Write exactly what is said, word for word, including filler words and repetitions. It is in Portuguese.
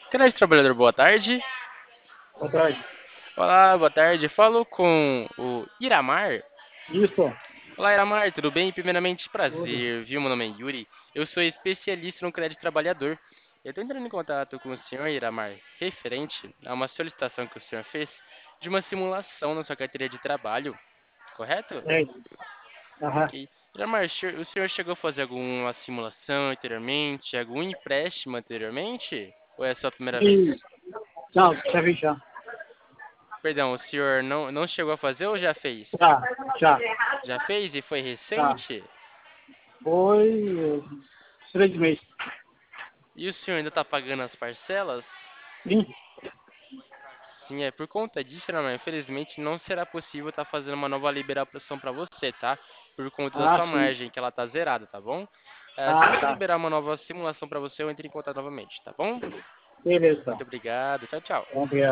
Crédito Trabalhador, boa tarde. Boa tarde. Olá, boa tarde. Falo com o Iramar. Isso. Olá, Iramar, tudo bem? Primeiramente, Tudo. prazer, viu? Meu nome é Yuri. Eu sou especialista no crédito trabalhador. Eu estou entrando em contato com o senhor Iramar, referente a uma solicitação que o senhor fez de uma simulação na sua carteira de trabalho, correto? É. Aham. Ok. Iramar, o senhor o senhor chegou a fazer alguma simulação anteriormente, algum empréstimo anteriormente? Ou é a sua primeira E, vez? não, já vi já. Perdão, o senhor não, não chegou a fazer ou já fez? Já, já, Já fez e foi já. recente? Foi eh, três meses. E o senhor ainda está pagando as parcelas? Sim. Sim, é por conta disso, né, mas infelizmente não será possível estar fazendo uma nova liberação para você, tá? Por conta da Ah, sua sim. margem, que ela tá zerada, tá bom? Eh, assim Ah, que eu tá. liberar uma nova simulação para você, eu entro em contato novamente, tá bom? Beleza, então. Muito obrigado, tchau, tchau. Vamos ver.